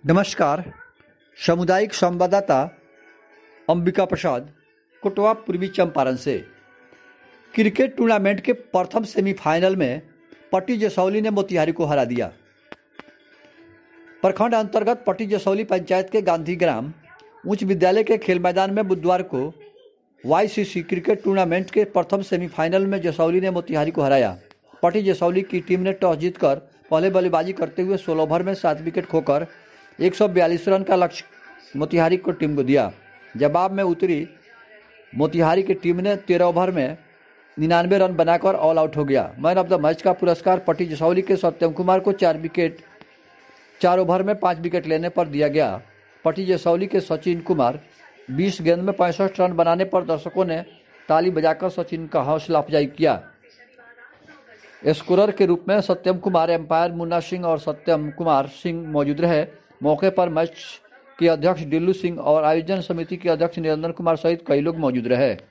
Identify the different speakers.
Speaker 1: नमस्कार। सामुदायिक संवाददाता अंबिका प्रसाद, कोटवा, पूर्वी चंपारण से। क्रिकेट टूर्नामेंट के प्रथम सेमीफाइनल में पट्टी जसौली ने मोतिहारी को हरा दिया। प्रखंड अंतर्गत पट्टी जसौली पंचायत के गांधीग्राम उच्च विद्यालय के खेल मैदान में बुधवार को वाईसीसी क्रिकेट टूर्नामेंट के प्रथम सेमीफाइनल में जसौली ने मोतिहारी को हराया। पट्टी जसौली की टीम ने टॉस जीतकर पहले बल्लेबाजी करते हुए 16 ओवर में 7 विकेट खोकर 142 रन का लक्ष्य मोतिहारी को टीम को दिया। जवाब में उतरी मोतिहारी की टीम ने 13 ओवर में 99 रन बनाकर ऑल आउट हो गया। मैन ऑफ द मैच का पुरस्कार पट्टी जसौली के सत्यम कुमार को 4 ओवर में 5 विकेट लेने पर दिया गया। पट्टी जसौली के सचिन कुमार 20 गेंद में 65 रन बनाने पर दर्शकों ने ताली बजाकर सचिन का हौसला अफजाई किया। स्कोरर के रूप में सत्यम कुमार, एम्पायर मुन्ना सिंह और सत्यम कुमार सिंह मौजूद रहे। मौके पर मैच के अध्यक्ष डिल्लू सिंह और आयोजन समिति के अध्यक्ष निरंजन कुमार सहित कई लोग मौजूद रहे।